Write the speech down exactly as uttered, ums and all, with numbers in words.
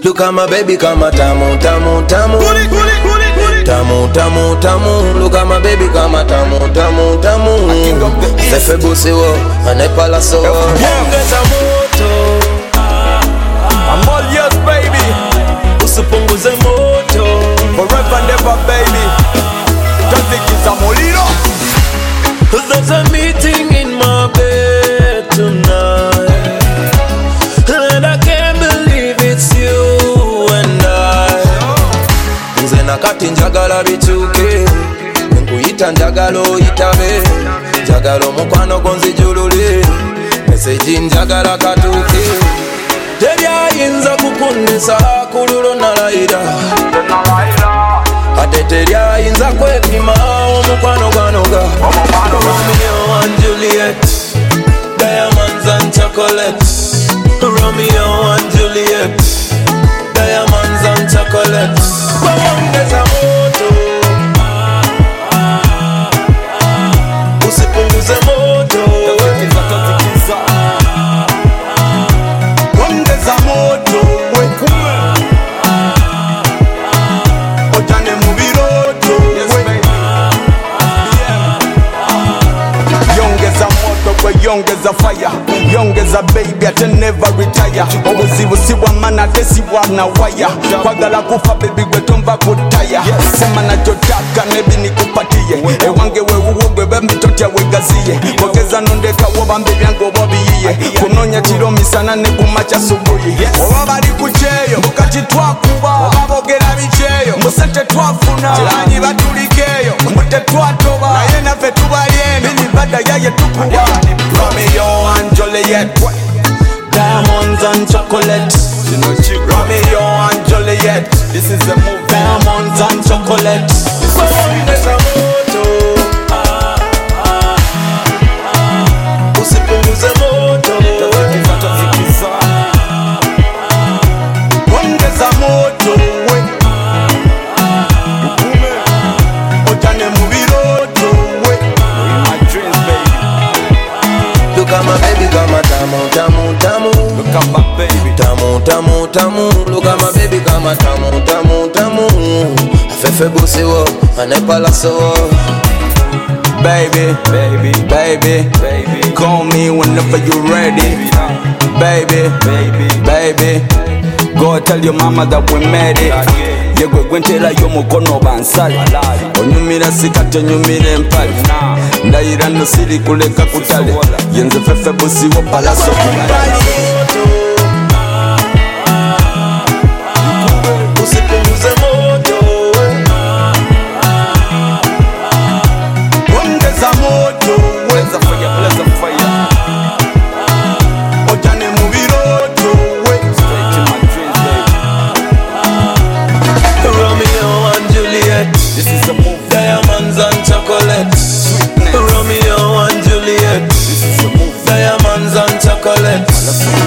Look at my baby, kama tamu, tamu, tamu. Tamu, tamu, tamu. Look at my baby, kama tamu, tamu, tamu. Fefe busi wo, anepa la so. Ongeza moto. I'm all yours, baby. Usipunguze moto. Forever and ever, baby. Tazikiza moliro. There's a meeting in my bed tonight, and I can't believe it's you and I. Nze nakati njagala bichuke, nkuyita njagala oyitabe, njagala omukwano gonzijulule, message njagala katuuke. Teryayinza kukundisa kululo nalayira, ate teryayinza kwepima omukwano gwanoga. Romeo and Juliet, diamonds and chocolate. Romeo and Juliet, diamonds and chocolate. Ongeza moto, usipunguze moto. Ongeza moto, ojane mubiroto. Yongeza moto kwe yongeza fire. Yongeza baby ate never retire. Obuzibu siwa mana tesiwa na waya. Kwagala kufa baby gwe tomba kutaya. Sema na jotaka nebi nikupatie. Ewange wewe gwe bembi totia wegaziye. Wogeza nondeka woba mbebi yango bobi yiye. Kunonya chiro misana ne kumacha subuhi. Oba bali kucheyo mukati twakuba. Oba bogera bicheyo musete twafuna. Chilanyi batulikeyo mute twatoba. Na yena fe tubaliyene bini bada yaye tukuwa. Romeo and Juliet, Diamonds and chocolate. Romeo and Juliet. This is the movie. Diamonds and chocolate. Ongeza moto, usipunguze moto. Ongeza moto, we ojane mubiroto, we my dreams, baby. Look at my baby, kama tamu, tamu, tamu. Look at my baby. Tamu, tamu, tamu. Look at my baby, kama tamu, tamu, tamu. Fefe busi wo, anepa la so. Baby, baby, baby, baby. Call me whenever you're ready. Baby, baby, baby. Go tell your mama that we made it. Yegwe gwentera yo mukono bansale. Onyumira sikate nyumire empale. Ndayira no siri kuleka kutale. Yenze fefe busi wo palaso kumbali. Usipunguze moto. Ongeza moto, weza fire, bless fire. Ojane mubiroto, we straight to my dreams, baby. Romeo and Juliet, This is a movie. diamonds and chocolate. Sweetness. Romeo and Juliet, This is a movie. diamonds and chocolate.